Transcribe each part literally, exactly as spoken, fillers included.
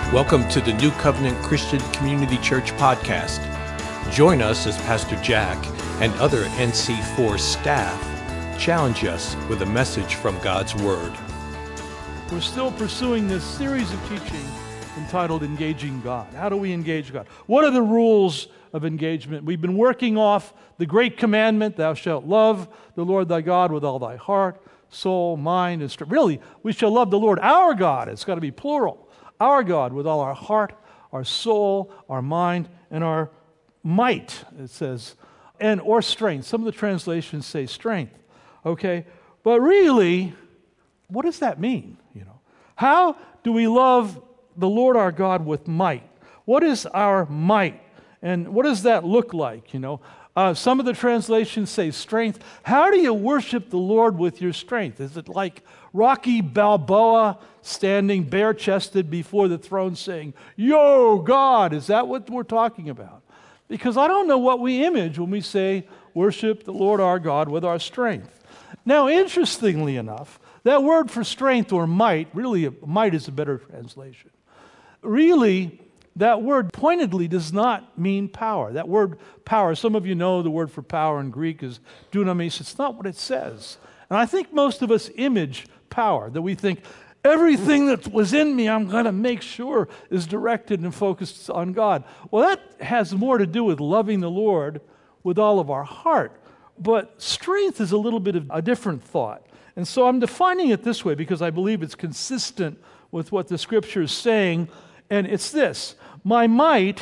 Welcome to the New Covenant Christian Community Church podcast. Join us as Pastor Jack and other N C four staff challenge us with a message from God's Word. We're still pursuing this series of teaching entitled Engaging God. How do we engage God? What are the rules of engagement? We've been working off the great commandment, thou shalt love the Lord thy God with all thy heart, soul, mind, and strength. Really, we shall love the Lord our God. It's got to be plural. Our God with all our heart, our soul, our mind, and our might, it says, and or strength. Some of the translations say strength, okay? But really, what does that mean, you know? How do we love the Lord our God with might? What is our might? And what does that look like, you know? Uh, some of the translations say strength. How do you worship the Lord with your strength? Is it like Rocky Balboa standing bare-chested before the throne saying, "Yo, God"? Is that what we're talking about? Because I don't know what we image when we say worship the Lord our God with our strength. Now, interestingly enough, that word for strength or might, really might is a better translation. Really, that word pointedly does not mean power. That word power, some of you know the word for power in Greek is dunamis. It's not what it says. And I think most of us image power, that we think everything that was in me, I'm going to make sure is directed and focused on God. Well, that has more to do with loving the Lord with all of our heart. But strength is a little bit of a different thought. And so I'm defining it this way because I believe it's consistent with what the Scripture is saying. And it's this: my might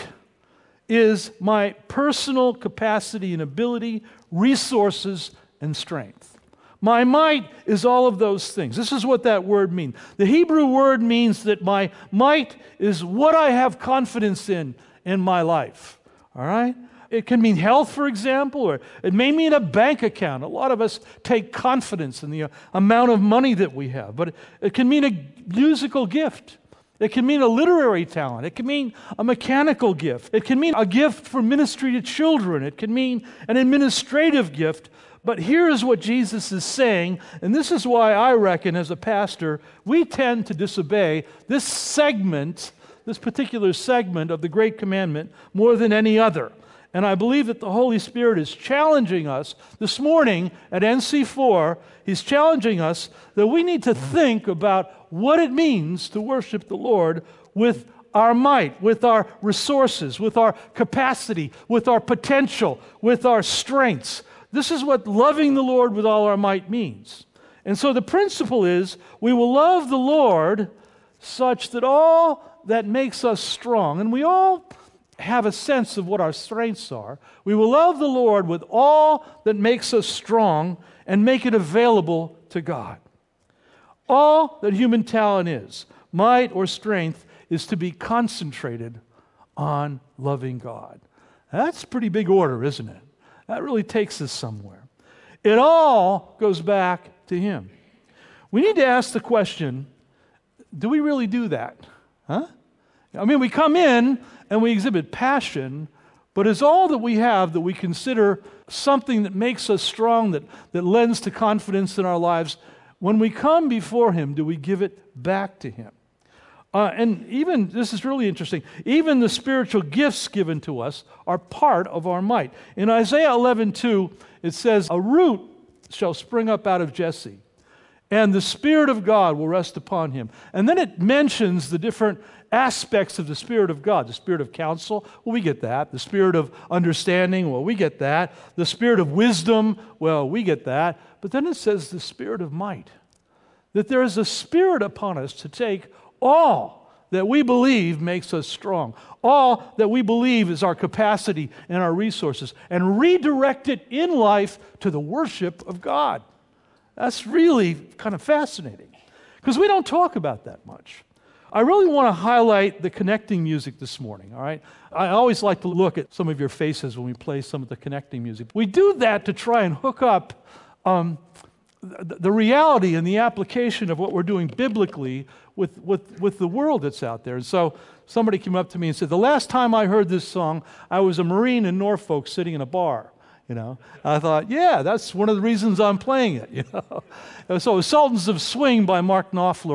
is my personal capacity and ability, resources, and strength. My might is all of those things. This is what that word means. The Hebrew word means that my might is what I have confidence in in my life. All right? It can mean health, for example, or it may mean a bank account. A lot of us take confidence in the amount of money that we have. But it can mean a musical gift. It can mean a literary talent. It can mean a mechanical gift. It can mean a gift for ministry to children. It can mean an administrative gift. But here is what Jesus is saying, and this is why I reckon as a pastor, we tend to disobey this segment, this particular segment of the Great Commandment more than any other. And I believe that the Holy Spirit is challenging us this morning at N C four. He's challenging us that we need to think about what it means to worship the Lord with our might, with our resources, with our capacity, with our potential, with our strengths. This is what loving the Lord with all our might means. And so the principle is we will love the Lord such that all that makes us strong, and we all have a sense of what our strengths are, we will love the Lord with all that makes us strong and make it available to God. All that human talent is, might or strength, is to be concentrated on loving God. That's a pretty big order, isn't it? That really takes us somewhere. It all goes back to Him. We need to ask the question, do we really do that? Huh? I mean, we come in and we exhibit passion, but is all that we have that we consider something that makes us strong, that, that lends to confidence in our lives, when we come before Him, do we give it back to Him? Uh, and even, this is really interesting, even the spiritual gifts given to us are part of our might. In Isaiah eleven two, it says, "A root shall spring up out of Jesse, and the Spirit of God will rest upon him." And then it mentions the different aspects of the Spirit of God. The Spirit of counsel, well, we get that. The Spirit of understanding, well, we get that. The Spirit of wisdom, well, we get that. But then it says the Spirit of might. That there is a Spirit upon us to take all that we believe makes us strong, all that we believe is our capacity and our resources, and redirect it in life to the worship of God. That's really kind of fascinating, because we don't talk about that much. I really want to highlight the connecting music this morning, all right? I always like to look at some of your faces when we play some of the connecting music. We do that to try and hook up um, the reality and the application of what we're doing biblically with, with, with the world that's out there. And so somebody came up to me and said, the last time I heard this song, I was a Marine in Norfolk sitting in a bar. You know, I thought, yeah, that's one of the reasons I'm playing it. You know, so Sultans of Swing by Mark Knopfler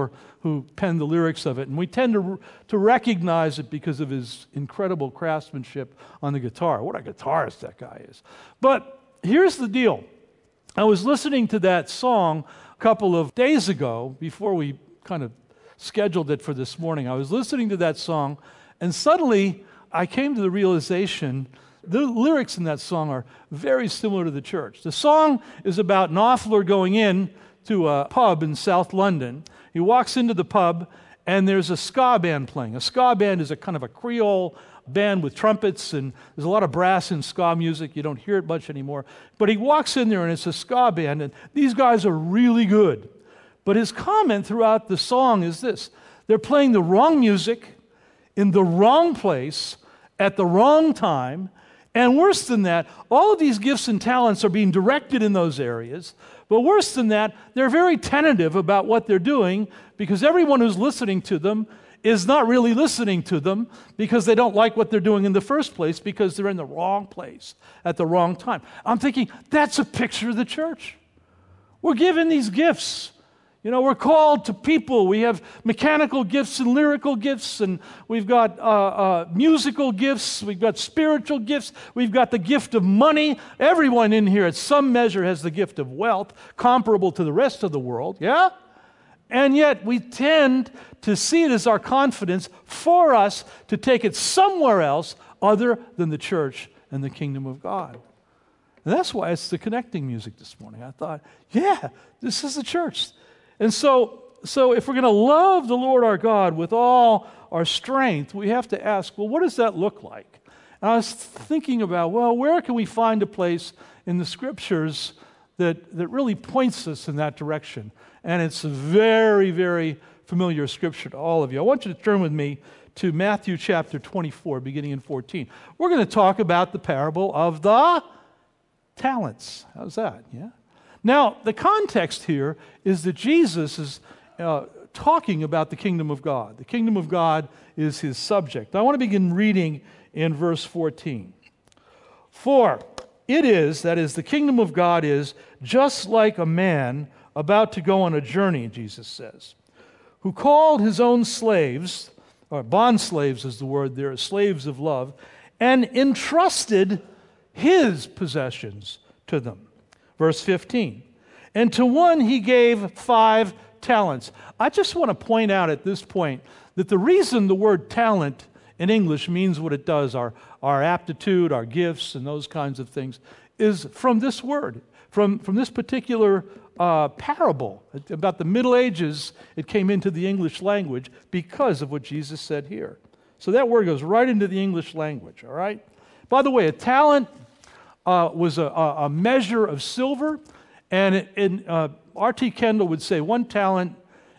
who penned the lyrics of it, and we tend to, to recognize it because of his incredible craftsmanship on the guitar. What a guitarist that guy is. But here's the deal. I was listening to that song a couple of days ago, before we kind of scheduled it for this morning. I was listening to that song, and suddenly I came to the realization the lyrics in that song are very similar to the church. The song is about Knopfler going in to a pub in South London. He walks into the pub, and there's a ska band playing. A ska band is a kind of a Creole band with trumpets, and there's a lot of brass in ska music. You don't hear it much anymore. But he walks in there, and it's a ska band, and these guys are really good. But his comment throughout the song is this: they're playing the wrong music in the wrong place at the wrong time. And worse than that, all of these gifts and talents are being directed in those areas. But worse than that, they're very tentative about what they're doing, because everyone who's listening to them is not really listening to them because they don't like what they're doing in the first place, because they're in the wrong place at the wrong time. I'm thinking, that's a picture of the church. We're given these gifts. You know, we're called to people. We have mechanical gifts and lyrical gifts, and we've got uh, uh, musical gifts. We've got spiritual gifts. We've got the gift of money. Everyone in here, at some measure, has the gift of wealth, comparable to the rest of the world, yeah? And yet, we tend to see it as our confidence for us to take it somewhere else other than the church and the kingdom of God. And that's why it's the connecting music this morning. I thought, yeah, this is the church. And so, so if we're going to love the Lord our God with all our strength, we have to ask, well, what does that look like? And I was thinking about, well, where can we find a place in the Scriptures that, that really points us in that direction? And it's a very, very familiar Scripture to all of you. I want you to turn with me to Matthew chapter twenty-four, beginning in fourteen. We're going to talk about the parable of the talents. How's that? Yeah? Now, the context here is that Jesus is uh, talking about the kingdom of God. The kingdom of God is his subject. I want to begin reading in verse fourteen. For it is, that is, the kingdom of God is just like a man about to go on a journey, Jesus says, who called his own slaves, or bond slaves is the word there, slaves of love, and entrusted his possessions to them. Verse fifteen, and to one he gave five talents. I just want to point out at this point that the reason the word talent in English means what it does, our, our aptitude, our gifts, and those kinds of things, is from this word, from, from this particular uh, parable. About the Middle Ages, it came into the English language because of what Jesus said here. So that word goes right into the English language, all right? By the way, a talent Uh, was a, a measure of silver, and it, in, uh, R T Kendall would say one talent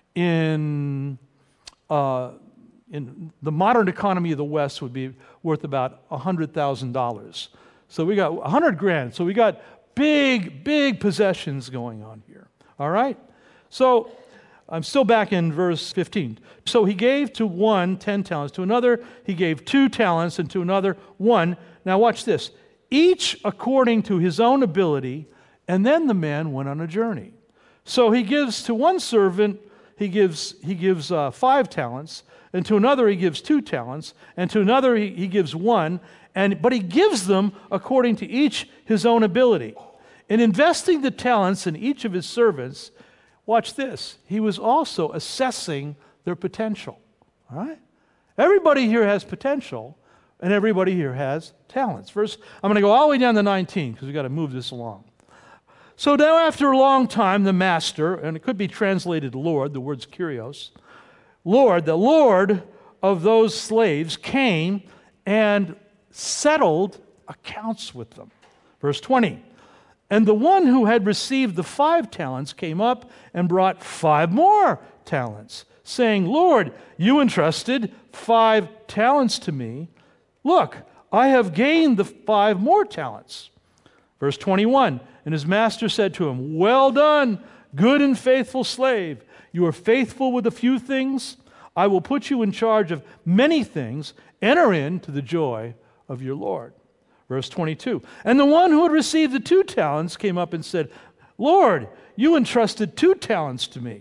in uh, in the modern economy of the West would be worth about one hundred thousand dollars. So we got one hundred grand. So we got big, big possessions going on here. All right? So I'm still back in verse fifteen. So he gave to one ten talents, to another he gave two talents, and to another one. Now watch this. Each according to his own ability, and then the man went on a journey. So he gives to one servant, he gives he gives uh, five talents, and to another he gives two talents, and to another he, he gives one, and but he gives them according to each his own ability. In investing the talents in each of his servants, watch this, he was also assessing their potential. All right? Everybody here has potential, and everybody here has talents. Verse, I'm going to go all the way down to nineteen because we've got to move this along. So now after a long time, the master, and it could be translated Lord, the word's kurios, Lord, the Lord of those slaves came and settled accounts with them. Verse twenty, and the one who had received the five talents came up and brought five more talents, saying, Lord, you entrusted five talents to me. Look, I have gained the five more talents. Verse twenty-one, and his master said to him, well done, good and faithful slave. You are faithful with a few things. I will put you in charge of many things. Enter into the joy of your Lord. Verse twenty-two, and the one who had received the two talents came up and said, Lord, you entrusted two talents to me.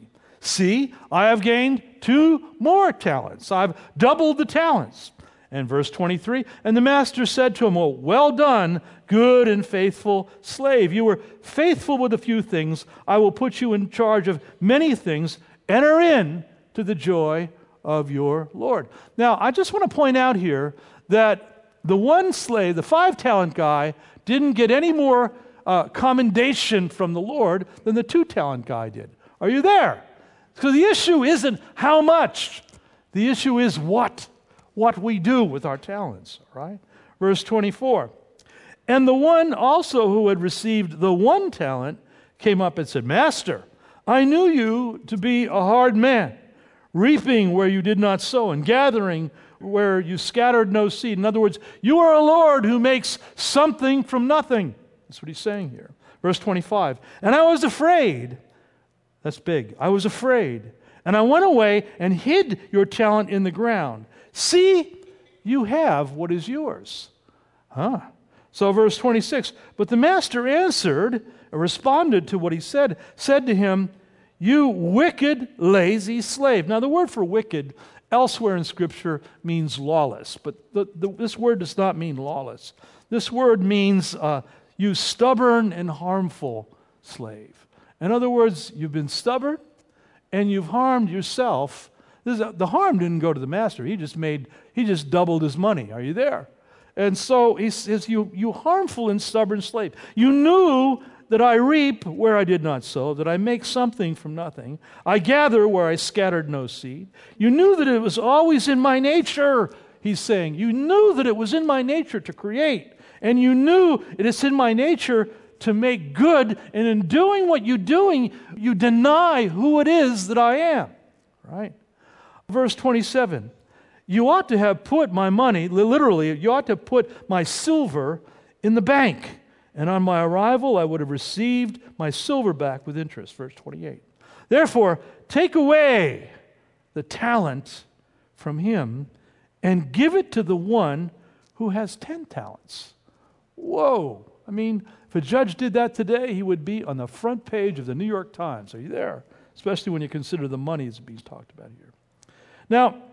See, I have gained two more talents. I've doubled the talents. And verse twenty-three, and the master said to him, oh, well done, good and faithful slave. You were faithful with a few things. I will put you in charge of many things. Enter in to the joy of your Lord. Now, I just want to point out here that the one slave, the five-talent guy, didn't get any more uh, commendation from the Lord than the two-talent guy did. Are you there? So the issue isn't how much. The issue is what. What we do with our talents, right? Verse twenty-four. And the one also who had received the one talent came up and said, Master, I knew you to be a hard man, reaping where you did not sow, and gathering where you scattered no seed. In other words, you are a Lord who makes something from nothing. That's what he's saying here. Verse twenty-five. And I was afraid. That's big. I was afraid. And I went away and hid your talent in the ground. See, you have what is yours. Huh? So verse twenty-six, but the master answered, responded to what he said, said to him, you wicked, lazy slave. Now the word for wicked elsewhere in Scripture means lawless, but the, the, this word does not mean lawless. This word means uh, you stubborn and harmful slave. In other words, you've been stubborn and you've harmed yourself. This is, the harm didn't go to the master. He just made, he just doubled his money. Are you there? And so he says, you, you harmful and stubborn slave. You knew that I reap where I did not sow, that I make something from nothing. I gather where I scattered no seed. You knew that it was always in my nature, he's saying. You knew that it was in my nature to create. And you knew it is in my nature to make good. And in doing what you're doing, you deny who it is that I am. Right? Verse twenty-seven, you ought to have put my money, literally, you ought to put my silver in the bank, and on my arrival I would have received my silver back with interest. Verse twenty-eight, therefore, take away the talent from him and give it to the one who has ten talents. Whoa! I mean, if a judge did that today, he would be on the front page of the New York Times. Are you there? Especially when you consider the money that's being talked about here. Now,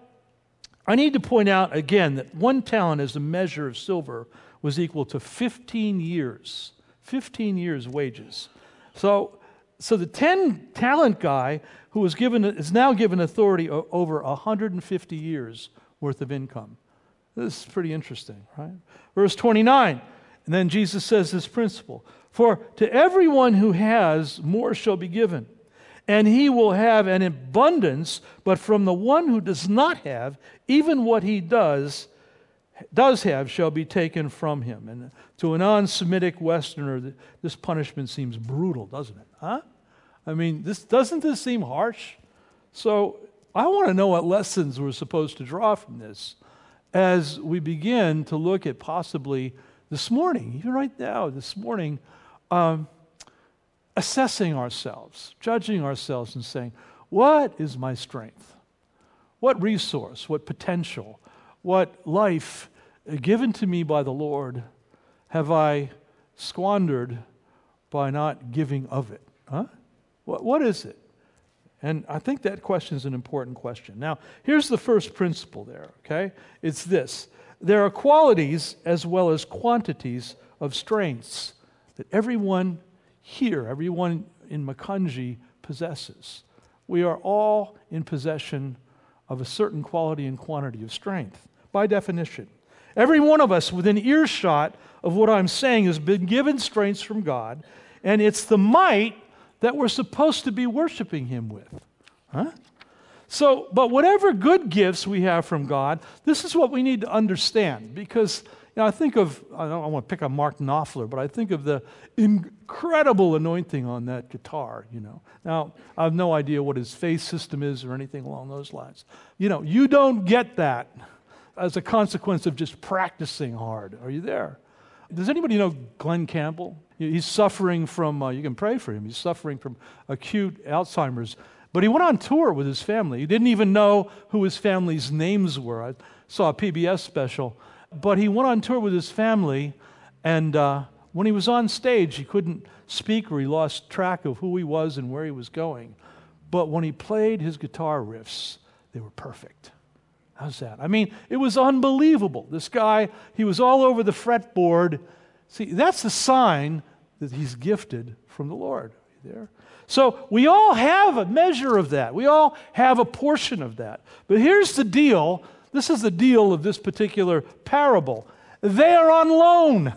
I need to point out again that one talent as a measure of silver was equal to fifteen years. fifteen years' wages. So, so the ten-talent guy who was given is now given authority over one hundred fifty years worth of income. This is pretty interesting, right? Verse twenty-nine, and then Jesus says this principle, for to everyone who has, more shall be given, and he will have an abundance, but from the one who does not have, even what he does, does have shall be taken from him. And to a non-Semitic Westerner, this punishment seems brutal, doesn't it? Huh? I mean, this doesn't this seem harsh? So I want to know what lessons we're supposed to draw from this as we begin to look at possibly this morning, even right now, this morning, um, assessing ourselves, judging ourselves and saying, what is my strength? What resource, what potential, what life given to me by the Lord have I squandered by not giving of it? Huh? What, what is it? And I think that question is an important question. Now, here's the first principle there, okay? It's this. There are qualities as well as quantities of strengths that everyone here, everyone in Makunji possesses. We are all in possession of a certain quality and quantity of strength, by definition. Every one of us within earshot of what I'm saying has been given strengths from God, and it's the might that we're supposed to be worshiping Him with. Huh? So, but whatever good gifts we have from God, this is what we need to understand, because you know, I think of, I don't want to pick on Mark Knopfler, but I think of the incredible anointing on that guitar, you know. Now, I have no idea what his faith system is or anything along those lines. You know, you don't get that as a consequence of just practicing hard. Are you there? Does anybody know Glenn Campbell? He's suffering from, uh, you can pray for him, he's suffering from acute Alzheimer's. But he went on tour with his family. He didn't even know who his family's names were. I saw a P B S special. But he went on tour with his family, and uh, when he was on stage, he couldn't speak or he lost track of who he was and where he was going. but when he played his guitar riffs, they were perfect. How's that? I mean, it was unbelievable. This guy, he was all over the fretboard. See, that's a sign that he's gifted from the Lord. There. So we all have a measure of that. We all have a portion of that. But here's the deal. This is the deal of this particular parable. They are on loan.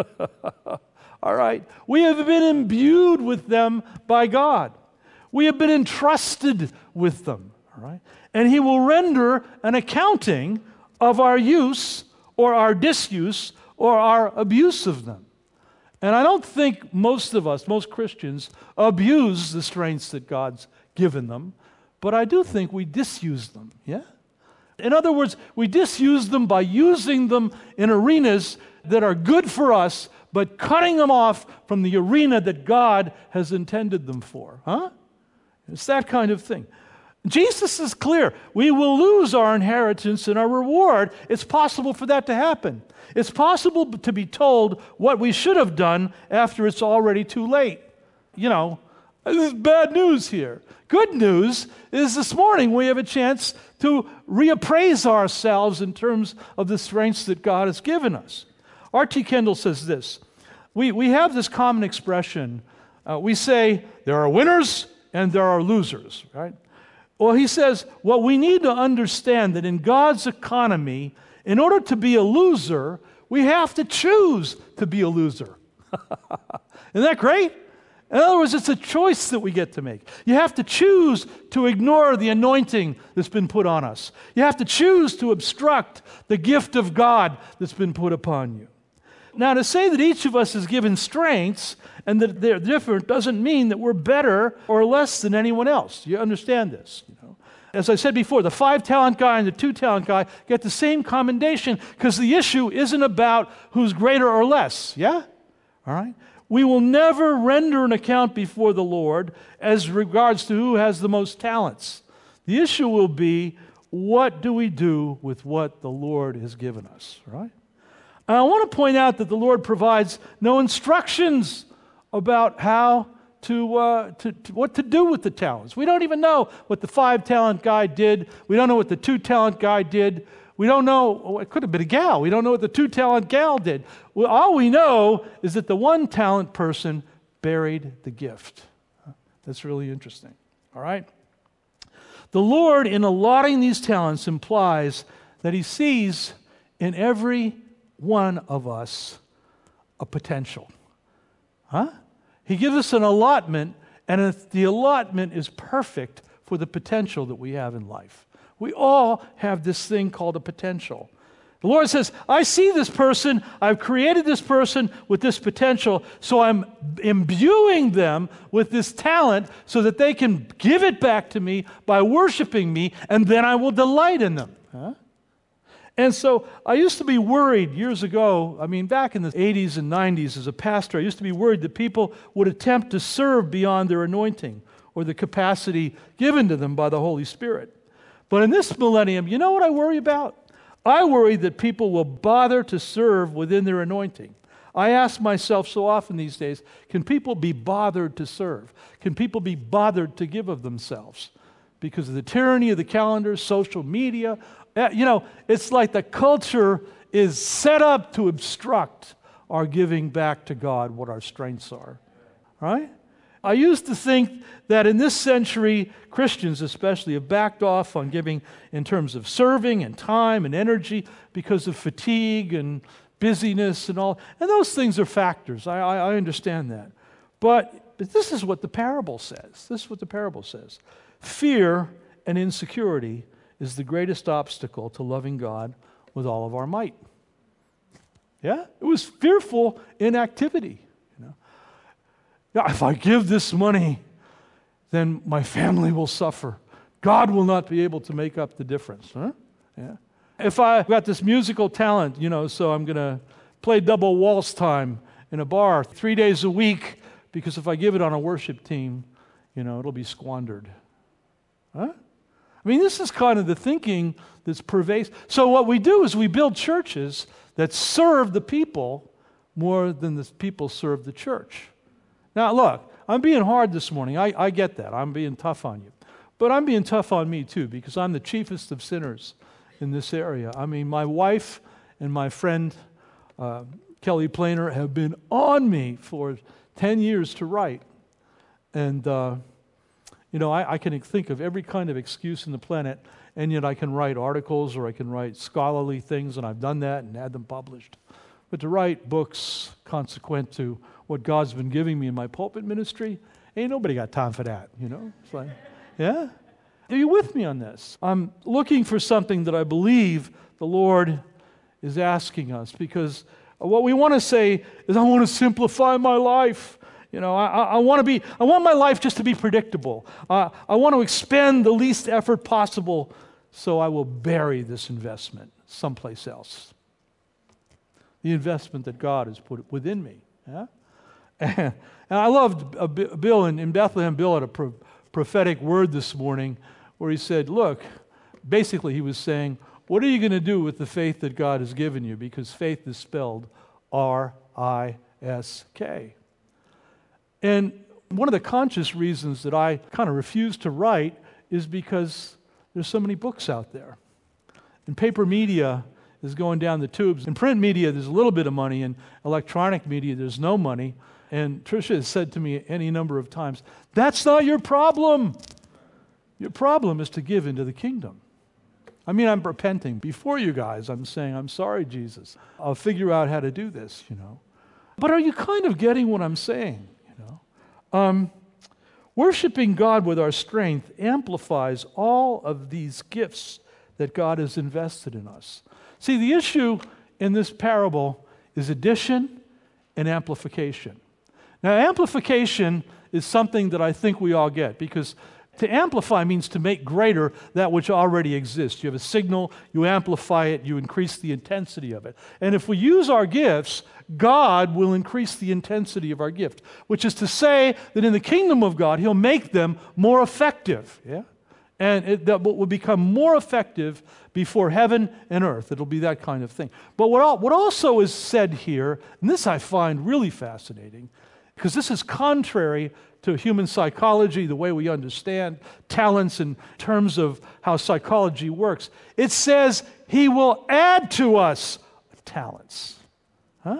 All right. We have been imbued with them by God. We have been entrusted with them. All right. And he will render an accounting of our use or our disuse or our abuse of them. And I don't think most of us, most Christians, abuse the strengths that God's given them, but I do think we disuse them, yeah? In other words, we disuse them by using them in arenas that are good for us, but cutting them off from the arena that God has intended them for, huh? It's that kind of thing. Jesus is clear. We will lose our inheritance and our reward. It's possible for that to happen. It's possible to be told what we should have done after it's already too late. You know, this is bad news here. Good news is this morning we have a chance to reappraise ourselves in terms of the strengths that God has given us. R T Kendall says this. We, we have this common expression. Uh, we say there are winners and there are losers, right? Well, he says, well, we need to understand that in God's economy, in order to be a loser, we have to choose to be a loser. Isn't that great? In other words, it's a choice that we get to make. You have to choose to ignore the anointing that's been put on us. You have to choose to obstruct the gift of God that's been put upon you. Now, to say that each of us is given strengths and that they're different doesn't mean that we're better or less than anyone else. You understand this? You know? As I said before, the five-talent guy and the two-talent guy get the same commendation because the issue isn't about who's greater or less, yeah? All right? We will never render an account before the Lord as regards to who has the most talents. The issue will be, what do we do with what the Lord has given us, right? And I want to point out that the Lord provides no instructions about how to, uh, to, to what to do with the talents. We don't even know what the five-talent guy did. We don't know what the two-talent guy did. We don't know, oh, it could have been a gal. We don't know what the two-talent gal did. Well, all we know is that the one-talent person buried the gift. That's really interesting, all right? The Lord, in allotting these talents, implies that he sees in every one of us a potential. Huh? He gives us an allotment, and if the allotment is perfect for the potential that we have in life. We all have this thing called a potential. The Lord says, I see this person, I've created this person with this potential, so I'm imbuing them with this talent so that they can give it back to me by worshiping me, and then I will delight in them. Huh? And so I used to be worried years ago, I mean back in the eighties and nineties as a pastor, I used to be worried that people would attempt to serve beyond their anointing or the capacity given to them by the Holy Spirit. But in this millennium, you know what I worry about? I worry that people will bother to serve within their anointing. I ask myself so often these days, can people be bothered to serve? Can people be bothered to give of themselves? Because of the tyranny of the calendar, social media, you know, it's like the culture is set up to obstruct our giving back to God what our strengths are, right? I used to think that in this century, Christians especially have backed off on giving in terms of serving and time and energy because of fatigue and busyness and all. And those things are factors. I, I, I understand that. But, but this is what the parable says. This is what the parable says. Fear and insecurity is the greatest obstacle to loving God with all of our might. Yeah? It was fearful inactivity. You know? Yeah, if I give this money, then my family will suffer. God will not be able to make up the difference. Huh? Yeah. If I've got this musical talent, you know, so I'm going to play double waltz time in a bar three days a week, because if I give it on a worship team, you know, it'll be squandered. Huh? I mean, this is kind of the thinking that's pervasive. So what we do is we build churches that serve the people more than the people serve the church. Now, look, I'm being hard this morning. I, I get that. I'm being tough on you. But I'm being tough on me too, because I'm the chiefest of sinners in this area. I mean, my wife and my friend uh, Kelly Planer have been on me for ten years to write. And, uh, you know, I, I can think of every kind of excuse in the planet, and yet I can write articles or I can write scholarly things, and I've done that and had them published. But to write books consequent to what God's been giving me in my pulpit ministry, ain't nobody got time for that, you know? It's like, yeah? Are you with me on this? I'm looking for something that I believe the Lord is asking us, because what we want to say is, I want to simplify my life. You know, I, I want to be, I want my life just to be predictable. Uh, I want to expend the least effort possible, so I will bury this investment someplace else. The investment that God has put within me. Yeah? And, and I loved uh, Bill in, in Bethlehem. Bill had a pro- prophetic word this morning where he said, look, basically he was saying, what are you going to do with the faith that God has given you? Because faith is spelled R I S K. And one of the conscious reasons that I kind of refuse to write is because there's so many books out there. And paper media is going down the tubes. In print media, there's a little bit of money. In electronic media, there's no money. And Tricia has said to me any number of times, that's not your problem. Your problem is to give into the kingdom. I mean, I'm repenting before you guys. I'm saying, I'm sorry, Jesus. I'll figure out how to do this, you know. But are you kind of getting what I'm saying? Um, worshiping God with our strength amplifies all of these gifts that God has invested in us. See, the issue in this parable is addition and amplification. Now, amplification is something that I think we all get, because to amplify means to make greater that which already exists. You have a signal, you amplify it, you increase the intensity of it. And if we use our gifts, God will increase the intensity of our gift, which is to say that in the kingdom of God, He'll make them more effective. Yeah? And it, that will become more effective before heaven and earth. It'll be that kind of thing. But what, all, what also is said here, and this I find really fascinating, because this is contrary to human psychology, the way we understand talents in terms of how psychology works. It says He will add to us talents. Huh?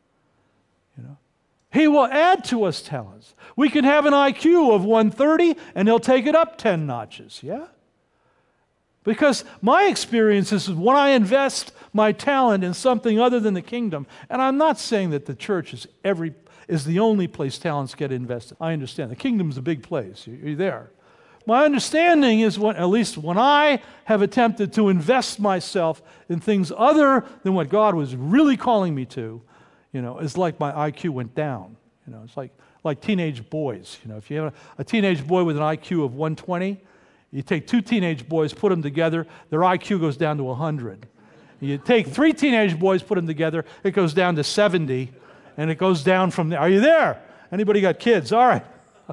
You know, He will add to us talents. We can have an I Q of one thirty and He'll take it up ten notches, yeah? Because my experience is when I invest my talent in something other than the kingdom, and I'm not saying that the church is every is the only place talents get invested. I understand. The kingdom's a big place. You're there. My understanding is, when, at least when I have attempted to invest myself in things other than what God was really calling me to, you know, it's like my I Q went down. You know, it's like like teenage boys. You know, if you have a, a teenage boy with an I Q of one twenty, you take two teenage boys, put them together, their I Q goes down to one hundred. You take three teenage boys, put them together, it goes down to seventy. And it goes down from there. Are you there? Anybody got kids? All right.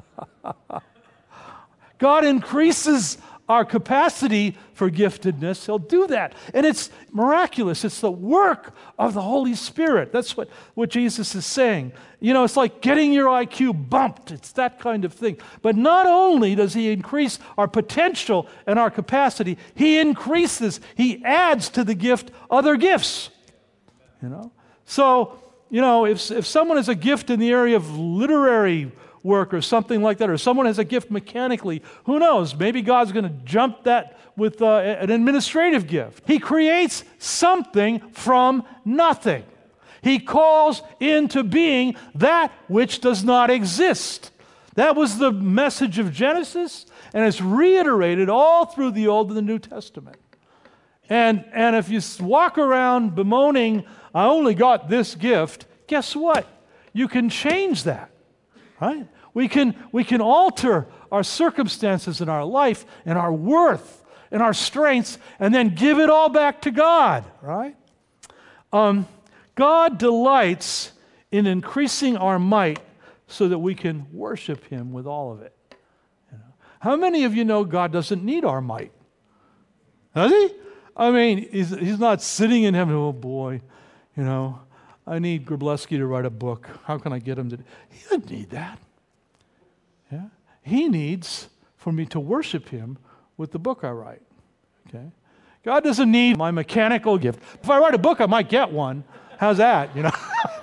God increases our capacity for giftedness. He'll do that. And it's miraculous. It's the work of the Holy Spirit. That's what, what Jesus is saying. You know, it's like getting your I Q bumped. It's that kind of thing. But not only does He increase our potential and our capacity, He increases, He adds to the gift other gifts. You know? So, you know, if if someone has a gift in the area of literary work or something like that, or someone has a gift mechanically, who knows? Maybe God's going to jump that with uh, an administrative gift. He creates something from nothing. He calls into being that which does not exist. That was the message of Genesis, and it's reiterated all through the Old and the New Testament. And, and if you walk around bemoaning, I only got this gift, guess what? You can change that, right? We can, we can alter our circumstances in our life and our worth and our strengths and then give it all back to God, right? Um, God delights in increasing our might so that we can worship Him with all of it. You know? How many of you know God doesn't need our might? Does He? I mean, he's, he's not sitting in heaven, oh boy, you know, I need Grableski to write a book. How can I get him to do? He doesn't need that. Yeah? He needs for me to worship Him with the book I write. Okay? God doesn't need my mechanical gift. If I write a book, I might get one. How's that, you know?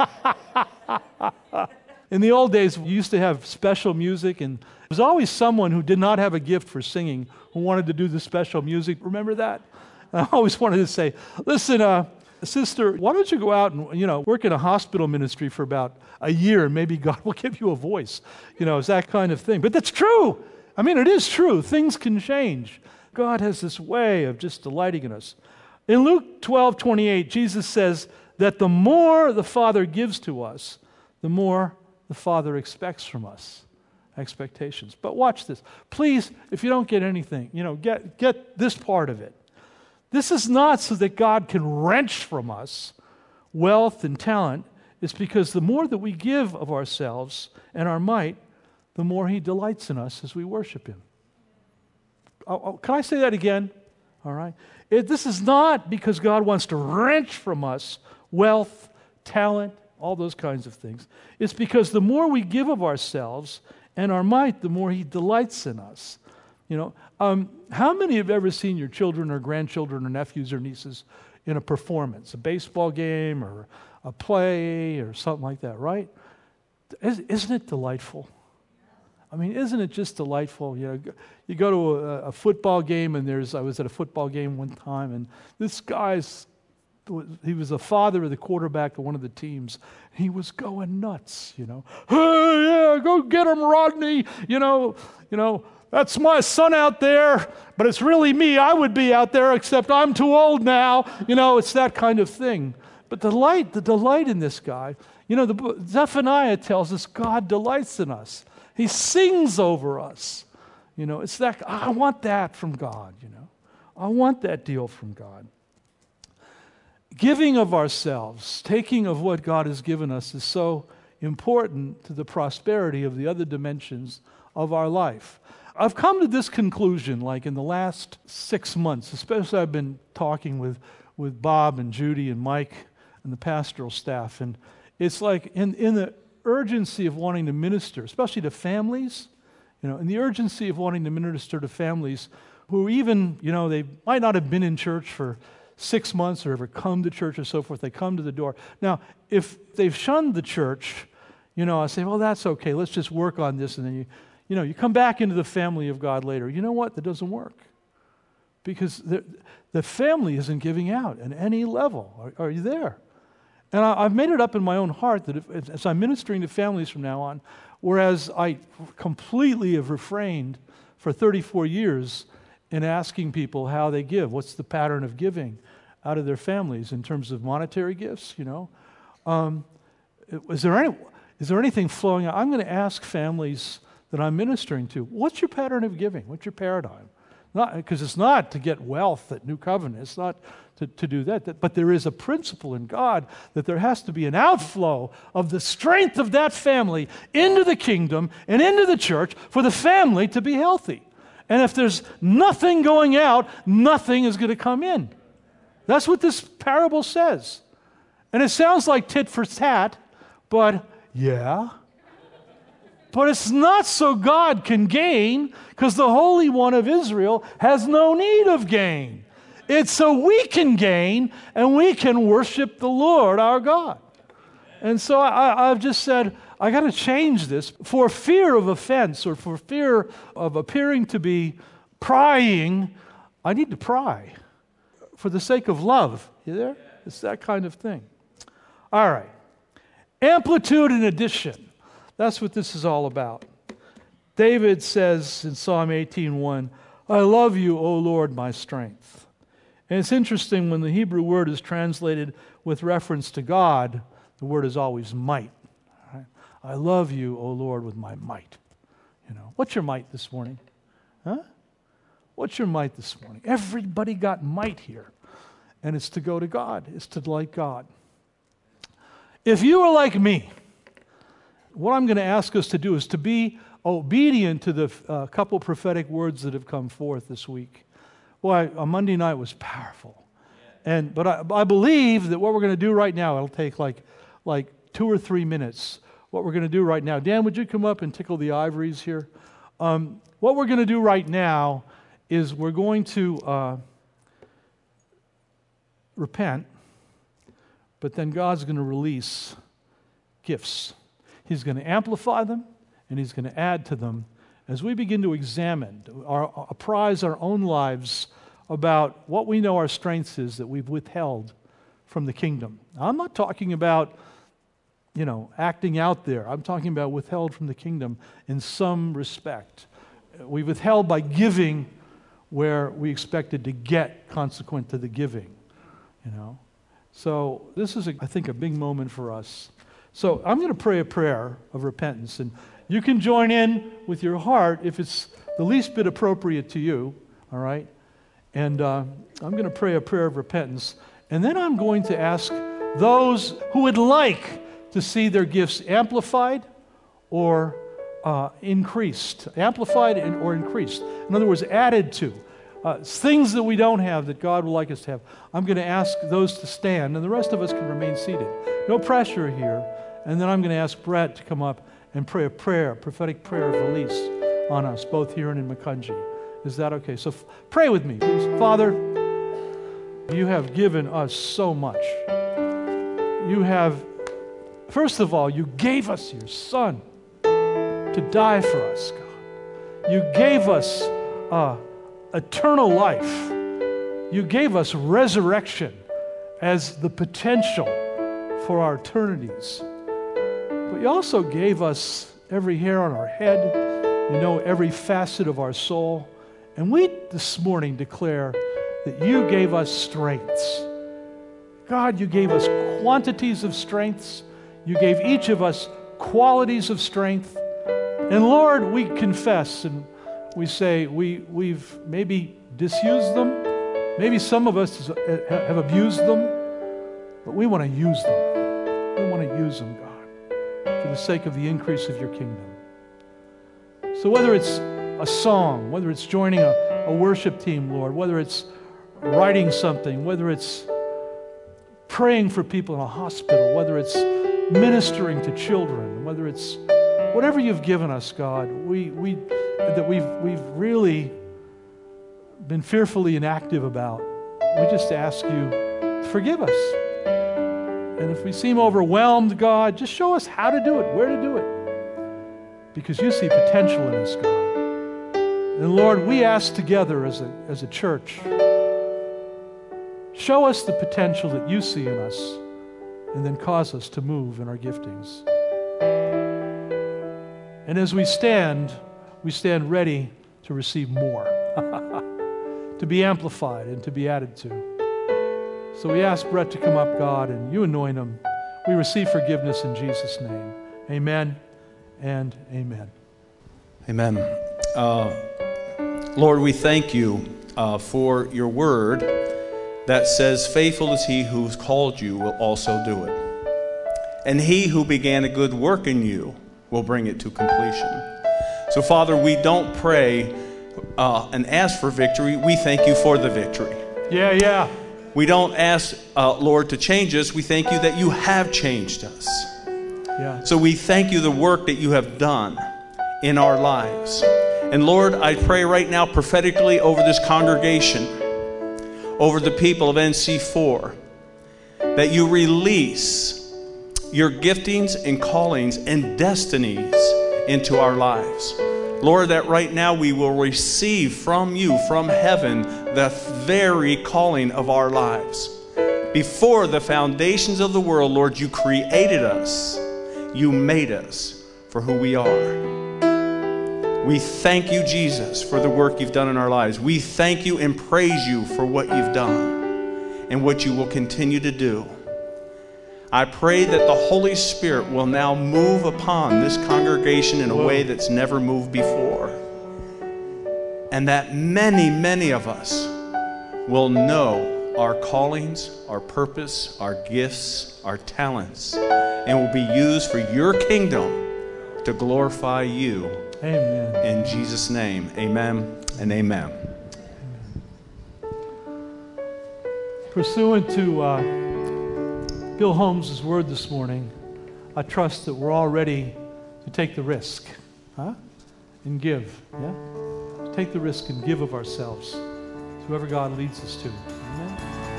In the old days, we used to have special music, and there was always someone who did not have a gift for singing who wanted to do the special music. Remember that? I always wanted to say, listen, uh, sister, why don't you go out and, you know, work in a hospital ministry for about a year, and maybe God will give you a voice. You know, it's that kind of thing. But that's true. I mean, it is true. Things can change. God has this way of just delighting in us. In Luke twelve twenty-eight, Jesus says that the more the Father gives to us, the more the Father expects from us. Expectations. But watch this. Please, if you don't get anything, you know, get, get this part of it. This is not so that God can wrench from us wealth and talent. It's because the more that we give of ourselves and our might, the more He delights in us as we worship Him. Oh, oh, can I say that again? All right. It, this is not because God wants to wrench from us wealth, talent, all those kinds of things. It's because the more we give of ourselves and our might, the more He delights in us. You know, um, how many have ever seen your children or grandchildren or nephews or nieces in a performance, a baseball game or a play or something like that, right? Isn't it delightful? I mean, isn't it just delightful? You know, you go to a, a football game, and there's, I was at a football game one time, and this guy's, he was the father of the quarterback of one of the teams. He was going nuts, you know. Hey, yeah, go get him, Rodney. You know, you know, that's my son out there, but it's really me. I would be out there, except I'm too old now. You know, it's that kind of thing. But the delight, the delight in this guy, you know, the Zephaniah tells us God delights in us. He sings over us. You know, it's that, I want that from God, you know. I want that deal from God. Giving of ourselves, taking of what God has given us is so important to the prosperity of the other dimensions of our life. I've come to this conclusion, like in the last six months, especially I've been talking with, with Bob and Judy and Mike and the pastoral staff, and it's like in, in the urgency of wanting to minister, especially to families, you know, and the urgency of wanting to minister to families who even, you know, they might not have been in church for six months or ever come to church or so forth. They come to the door. Now, if they've shunned the church, you know, I say, well, that's okay. Let's just work on this. And then you, you know, you come back into the family of God later. You know what? That doesn't work. Because the, the family isn't giving out at any level. Are, are you there? And I, I've made it up in my own heart that if, as I'm ministering to families from now on, whereas I completely have refrained for thirty-four years in asking people how they give, what's the pattern of giving out of their families in terms of monetary gifts, you know. Um, is there any, is there anything flowing out? I'm going to ask families that I'm ministering to, what's your pattern of giving? What's your paradigm? Not because it's not to get wealth at New Covenant. It's not to, to do that, that. But there is a principle in God that there has to be an outflow of the strength of that family into the kingdom and into the church for the family to be healthy. And if there's nothing going out, nothing is going to come in. That's what this parable says. And it sounds like tit for tat, but yeah. But it's not so God can gain, because the Holy One of Israel has no need of gain. It's so we can gain and we can worship the Lord our God. And so I, I've just said, I got to change this for fear of offense or for fear of appearing to be prying. I need to pry for the sake of love. You there? It's that kind of thing. All right. Amplitude and addition. That's what this is all about. David says in Psalm eighteen one, I love you, O Lord, my strength. And it's interesting when the Hebrew word is translated with reference to God, the word is always might. Right? I love you, O Lord, with my might. You know, what's your might this morning? Huh? What's your might this morning? Everybody got might here. And it's to go to God. It's to delight God. If you are like me, what I'm going to ask us to do is to be obedient to the uh, couple prophetic words that have come forth this week. Boy, on Monday night was powerful. And but I, I believe that what we're going to do right now, it'll take like, like two or three minutes. What we're going to do right now. Dan, would you come up and tickle the ivories here? Um, what we're going to do right now is we're going to uh, repent, but then God's going to release gifts. He's going to amplify them, and He's going to add to them as we begin to examine, our, apprise our own lives about what we know our strengths is that we've withheld from the kingdom. Now, I'm not talking about, you know, acting out there. I'm talking about withheld from the kingdom in some respect. We withheld by giving where we expected to get consequent to the giving, you know. So this is, a, I think, a big moment for us. So I'm going to pray a prayer of repentance, and you can join in with your heart if it's the least bit appropriate to you, all right? And uh, I'm going to pray a prayer of repentance, and then I'm going to ask those who would like to see their gifts amplified or uh, increased, amplified and, or increased. In other words, added to. Uh, things that we don't have that God would like us to have. I'm going to ask those to stand, and the rest of us can remain seated. No pressure here. And then I'm going to ask Brett to come up and pray a prayer, a prophetic prayer of release on us, both here and in Macungie. Is that okay? So f- pray with me, please. Father, you have given us so much. You have, first of all, you gave us your Son to die for us, God. You gave us uh, eternal life. You gave us resurrection as the potential for our eternities. But you also gave us every hair on our head. You know every facet of our soul. And we this morning declare that you gave us strengths. God, you gave us quantities of strengths. You gave each of us qualities of strength. And Lord, we confess and we say we, we've maybe disused them. Maybe some of us have abused them. But we want to use them. We want to use them, God, for the sake of the increase of your kingdom. So whether it's a song, whether it's joining a, a worship team, Lord, whether it's writing something, whether it's praying for people in a hospital, whether it's ministering to children, whether it's whatever you've given us, God, we, we, that we've, we've really been fearfully inactive about, we just ask you to forgive us. And if we seem overwhelmed, God, just show us how to do it, where to do it. Because you see potential in us, God. And Lord, we ask together as a, as a church, show us the potential that you see in us, and then cause us to move in our giftings. And as we stand, we stand ready to receive more, to be amplified and to be added to. So we ask Brett to come up, God, and you anoint him. We receive forgiveness in Jesus' name. Amen and amen. Amen. Uh, Lord, we thank you uh, for your word that says, faithful is he who's called you will also do it. And he who began a good work in you will bring it to completion. So, Father, we don't pray uh, and ask for victory. We thank you for the victory. Yeah, yeah. We don't ask, uh, Lord, to change us. We thank you that you have changed us. Yeah. So we thank you the work that you have done in our lives. And Lord, I pray right now prophetically over this congregation, over the people of N C four, that you release your giftings and callings and destinies into our lives. Lord, that right now we will receive from you, from heaven, the very calling of our lives. Before the foundations of the world, Lord, you created us. You made us for who we are. We thank you, Jesus, for the work you've done in our lives. We thank you and praise you for what you've done and what you will continue to do. I pray that the Holy Spirit will now move upon this congregation in a way that's never moved before. And that many, many of us will know our callings, our purpose, our gifts, our talents, and will be used for your kingdom to glorify you. Amen. In Jesus' name, amen and amen. Pursuant to uh, Bill Holmes' word this morning, I trust that we're all ready to take the risk, huh? and give. Yeah? Take the risk and give of ourselves to whoever God leads us to. Amen?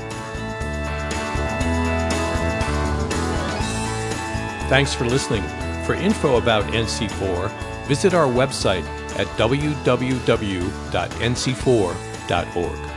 Thanks for listening. For info about N C four, visit our website at w w w dot n c four dot org.